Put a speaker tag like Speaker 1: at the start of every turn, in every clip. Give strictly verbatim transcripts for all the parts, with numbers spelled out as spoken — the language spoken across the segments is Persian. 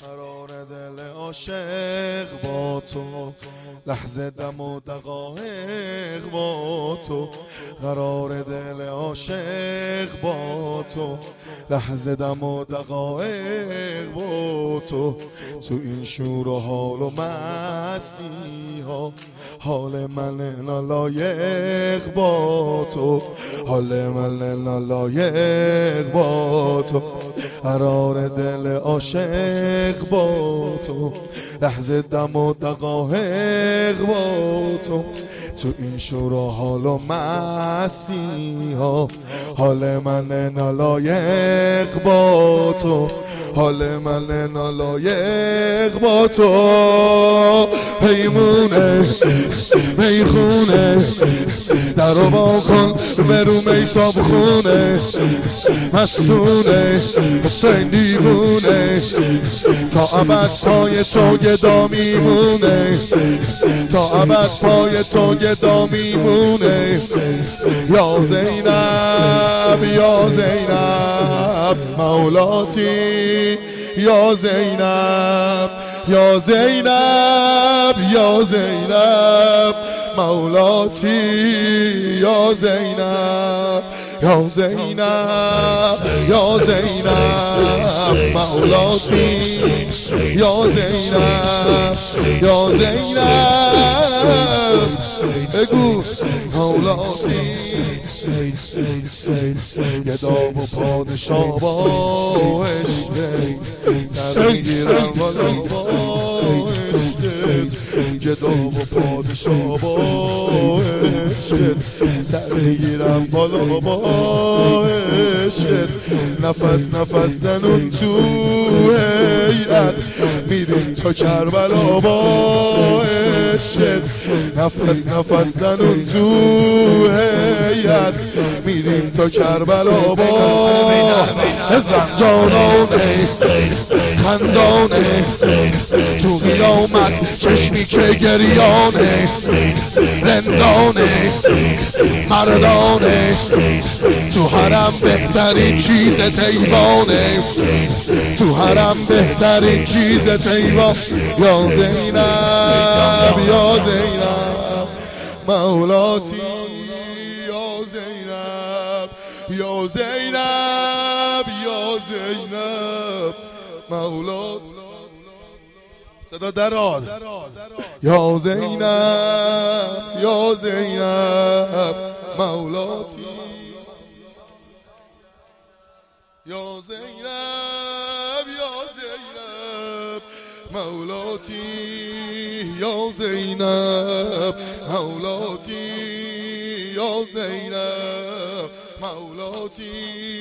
Speaker 1: قرار دل عاشق با تو، لحظه دم و دقایق با تو. قرار دل عاشق با تو، لحظه دم و دقایق با تو. تو این شور و حال و مستی ها، حال من نالایق با تو، حال من نالایق با تو. قرار دل عاشق با تو، لحظه دم و دقایق با تو. تو این شور و حال و مستی ها، حال من نالایق با تو، حال من نالایق با تو. پیمونه میخونه در رو با کن برو می صابخونه، مستونه حسین دیوونه، تا ابد پای تو گدا میمونه، تا ابد پای تو گدا میمونه. یا زینب یا زینب مولاتی، یا زینب یا زینب یا زینب مولاتی، یا زینب یا زینب یا زینب مولاتی، یا زینب یا زینب بگو مولاتی. گدا و پادشاه با عشق سر میگیرم والا با عشق، گدا و پادشاه با عشق سر میگیرم والا با عشق. نفس نفس زنون تو هیئت میریم تا کربلا با عشق، نفس نفس زنون تو هیئت میریم تا کربلا با زنجانانه خندانه، تو قیامت چشمی که گریانه، رندانه مردانه، تو حرم بهترین چیز تیوانه، تو حرم بهترین چیز تیوان. یا زینب یا زینب مولاتی، یا زینب یا زینب یا زینب مولاتی. صدا دراد. یا زینب یا زینب مولاتی، یا زینب یا زینب مولاتی، یا زینب مولاتی، یا زینب مولاتی.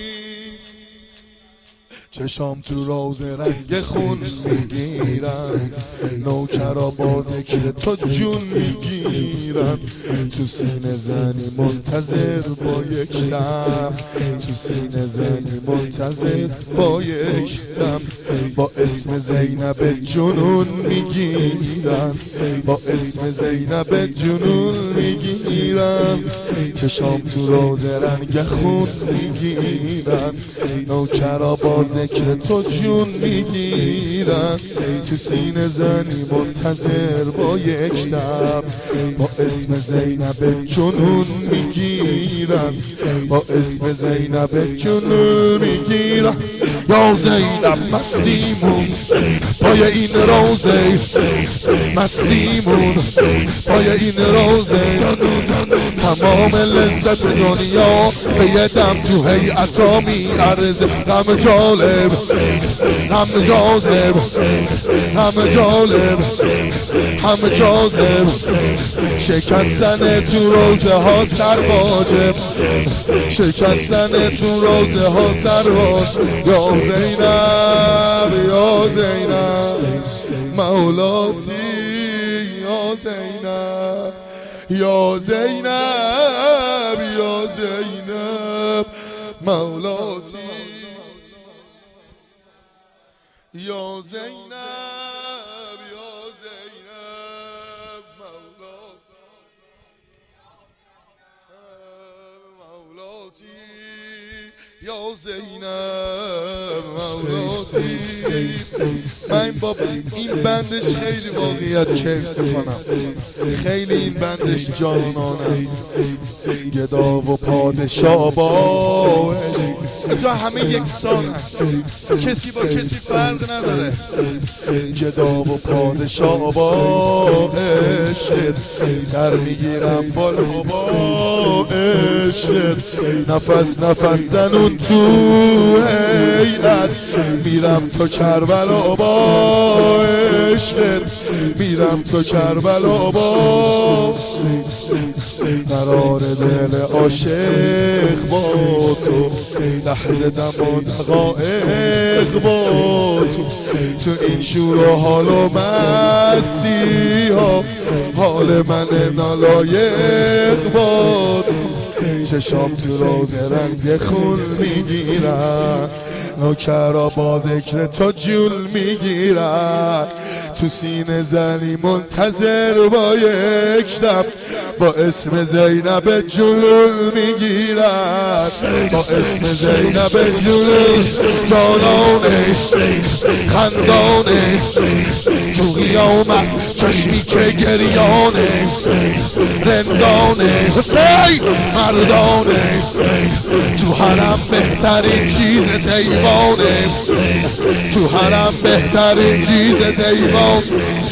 Speaker 1: چشام تو روز رنگ خون میگیرن، نوکرا با ذکر تو جون میگیرن، تو سینه زنی منتظر با یک دم، تو سینه زنی منتظر با یک دم. با اسم زینب جنون میگیرن، با اسم زینب جنون میگیرن. چشام تو روز رنگ خون میگیرن، نوکرا با ذکر تو جون میگیرن، تو سینه زنی منتظر با یک دم. با اسم زینب جنون میگیرن، با اسم زینب جنون میگیرن. یا زینب مستیمون پای این روزه، مستیمون پای این روزه، تمام لذت دنیا به یه دم تو هیئتا میارزه. غم جالب غم جاذب غم جالب غم جاذب، شکستن تو روزه ها سرواجب، شکستن تو روزه ها سرواجب. یا زینب یا زینب مولاتی، یا زینب یا زینب یا زینب مولاتی، یا زینب یا زینب مولاتی، مولاتی یا زینب مولاتی. من با این بندش خیلی واقعیت کیف میکنم، خیلی این بندش جانانه است. گدا و پادشاه باش اینجا همه یکسان هست، کسی با کسی فرق نداره. گدا و پادشاه با عشقت سر میگیرم بالا با عشقت، نفس نفس زنون تو حیلت میرم تو کربلا با عشقت، میرم تو کربلا با قرار دل عاشق با تو، لحظه دم و دقایق با تو، تو این شور و حال و مستی ها حال من نالایق با تو. چشام تو روز رنگ خون میگیرن، نوکرا با ذکر تو جول میگیرن، تو سینه زنی منتظر با یک دم با اسم زینب جلول میگیرن، با اسم زینب جلول جانانه خندانه تو قیامت چشمی که گریانه رندانه حسین مردانه تو حرم بهترین چیز تیوانه، تو حرم بهترین چیز تیوان.